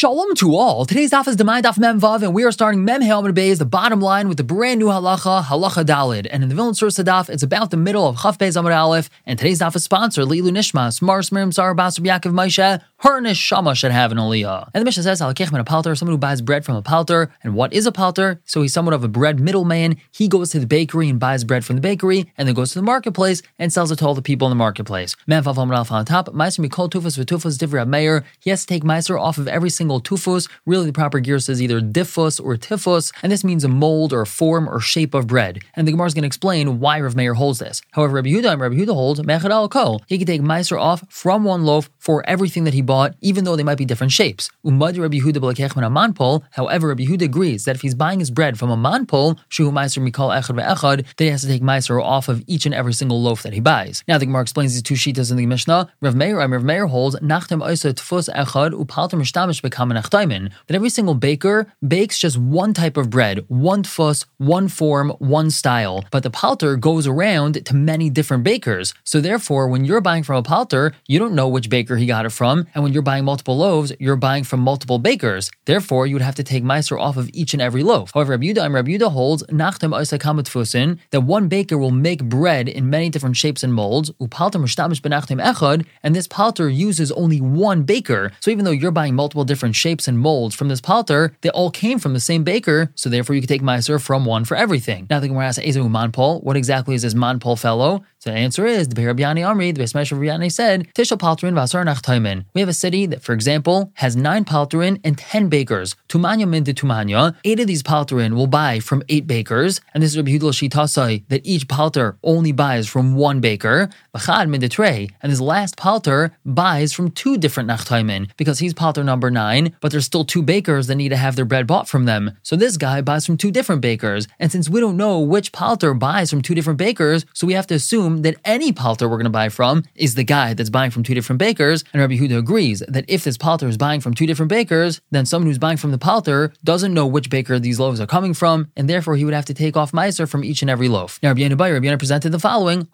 Shalom to all. Today's daf is Demai Daf Mem Vav, and we are starting Mem Hei Amud Beis, the bottom line, with the brand new halacha, halacha Dalid. And in the Vilna source daf, it's about the middle of Chaf Beis Amud Aleph. And today's daf is sponsored Leilu Nishmas, Mars Miriam Sarah Bas Rabbi Yaakov Moshe. Her neshama should have an aliyah. And the Mishnah says, Halakech min a palter, someone who buys bread from a palter. And what is a palter? So he's somewhat of a bread middleman. He goes to the bakery and buys bread from the bakery, and then goes to the marketplace and sells it to all the people in the marketplace. Mem Vav Amud Aleph on top. Meiser mikol tufus v'tufus divrei Meir. He has to take meiser off of every single tufus. Really, the proper gear says either diffus or tifus, and this means a mold or a form or shape of bread. And the Gemara is going to explain why Rav Meir holds this. However, Rabbi Yehuda holds mechad al kol. He can take meiser off from one loaf for everything that he bought, even though they might be different shapes. Umad Rabbi Yehuda b'lekech min a manpol. However, Rabbi Yehuda agrees that if he's buying his bread from a manpol, shehu meiser mikol echad ve'echad, then he has to take meiser off of each and every single loaf that he buys. Now the Gemara explains these two shitas in the Mishnah. Rav Meir holds nachtem oisa tfus echad upalter mishtamish bekamen achtaimin, that every single baker bakes just one type of bread, one tfus, one form, one style, but the palter goes around to many different bakers. So therefore, when you're buying from a palter, you don't know which baker he got it from, and when you're buying multiple loaves, you're buying from multiple bakers. Therefore, you would have to take meiser off of each and every loaf. However, Rabbi Yehuda holds nachtem oisa kamet tfusin, that one baker will make bread in many different shapes and molds, upalter mishtamish benachtem echad, and this palter uses only one baker. So even though you're buying multiple different shapes and molds from this palter, they all came from the same baker, so therefore you can take meiser from one for everything. Now the Gemara asks, Ezu manpol, what exactly is this manpol fellow? So the answer is, the Rabbi Amri, the Beis Medrash Rabbi Yana said, Tishal palterin v'asar nachtaimin. We have a city that, for example, has 9 palterin and 10 bakers. Tumanya min de tumanya. 8 of these palterin will buy from 8 bakers, and this is Rabbi Yehuda Shitasai, that each palter only buys from 1 baker. V'chad min de trei, and this last palter buys from 2 different nachtaimin, because he's palter number 9, but there's still 2 bakers that need to have their bread bought from them. So this guy buys from 2 different bakers, and since we don't know which palter buys from 2 different bakers, so we have to assume that any palter we're going to buy from is the guy that's buying from 2 different bakers. And Rabbi Yehuda agrees that if this palter is buying from 2 different bakers, then someone who's buying from the palter doesn't know which baker these loaves are coming from, and therefore he would have to take off meiser from each and every loaf. Now Rabbi Yana presented the following: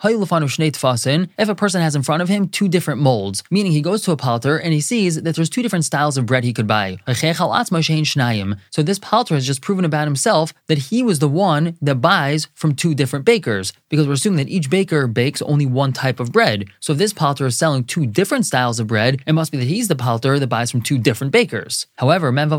if a person has in front of him 2 different molds, meaning he goes to a palter and he sees that there's 2 different styles of bread he could buy. So this palter has just proven about himself that he was the one that buys from 2 different bakers, because we're assuming that each baker bakes only one type of bread. So if this palter is selling 2 different styles of bread, it must be that he's the palter that buys from 2 different bakers. However, if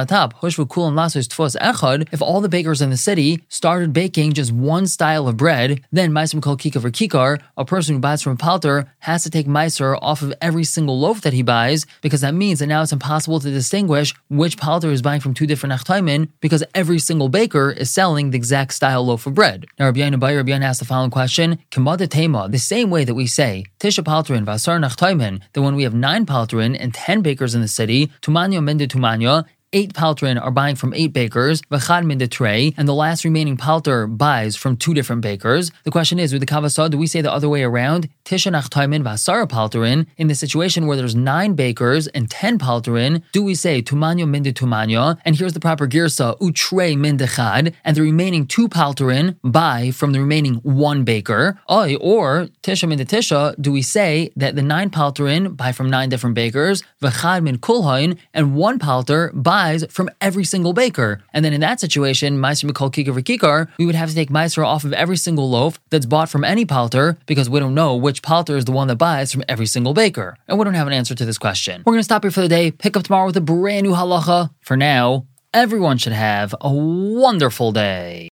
all the bakers in the city started baking just one style of bread, then meiser mikol kikar v'kikar, a person who buys from a palter has to take meiser off of every single loaf that he buys, because that means that now it's impossible to distinguish which palter is buying from 2 different nachtaimin, because every single baker is selling the exact style loaf of bread. Now Rabbi Yana asked the following question: the same way that we say Tisha palterin v'asar nachtaimin, that when we have 9 palterin and 10 bakers in the city, tumanya mende tumanya, 8 palterin are buying from 8 bakers, v'chad min de trei, and the last remaining palter buys from 2 different bakers. The question is, with the kavasah, do we say the other way around? Tisha nachtaimin v'asara palterin. In the situation where there's 9 bakers and 10 palterin, do we say tumanyo min de tumanya? And here's the proper girsa, utrei min de chad, and the remaining 2 palterin buy from the remaining 1 baker. Or tisha min de tisha, do we say that the 9 palterin buy from 9 different bakers, v'chad min kulhain, and 1 palter buys from every single baker? And then in that situation, meiser mikol kikar v'kikar, we would have to take meiser off of every single loaf that's bought from any palter, because we don't know which palter is the one that buys from every single baker. And we don't have an answer to this question. We're going to stop here for the day, pick up tomorrow with a brand new halacha. For now, everyone should have a wonderful day.